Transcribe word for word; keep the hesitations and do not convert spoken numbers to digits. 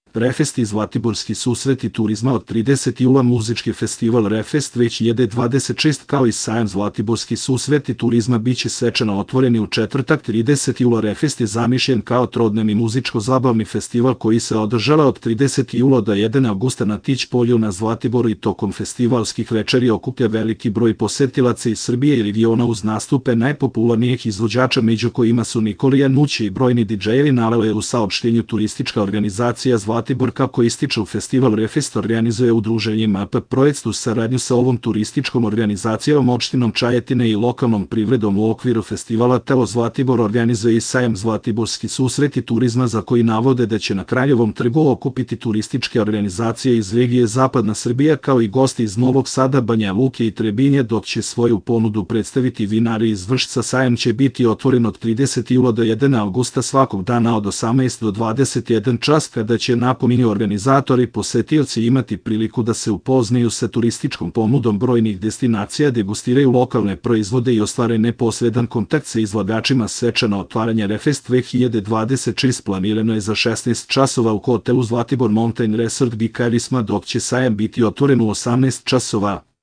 Refest i Zlatiborski susreti turizma od tridesetog jula muzički festival Refest dve hiljade dvadeset šest kao i sajam Zlatiborski susreti turizma biće svečano otvoreni u četvrtak tridesetog jula. Refest je zamišljen kao trodnevni muzičko-zabavni festival koji se održava od tridesetog jula do prvog avgusta na Tić polju na Zlatiboru i tokom festivalskih večeri okuplja veliki broj posetilaca iz Srbije i regiona uz nastupe najpopularnijih izvođača među kojima su Nikolija Nuće i brojni didžejevi, navela je u saopštenju turistička organizacija Zlatibor. Kako ističu, festival Refest organizuje udruženje M A P Projekt u saradnju sa ovom turističkom organizacijom, opštinom Čajetina i lokalnom privredom. U okviru festivala Telo Zlatibor organizuje i sajam Zlatiborski susreti turizma za koji navode da će na Kraljevom trgu okupiti turističke organizacije iz regije Zapadna Srbija kao i gosti iz Novog Sada, Banja Luke i Trebinje, dok će svoju ponudu predstaviti vinari iz Vršca. Sajam će biti otvoren od tridesetog jula do prvog avgusta svakog dana od osamnaest do dvadeset jedan čas, kada će napominju organizatori posetioci imati priliku da se upoznaju sa turističkom ponudom brojnih destinacija, degustiraju lokalne proizvode i ostvare neposredan kontakt sa izlagačima. Svečano otvaranje Refest dve hiljade dvadeset šest planirano je za šesnaest časova u hotelu Zlatibor Mountain Resort Bikarisma, dok će sajam biti otvoren u osamnaest časova.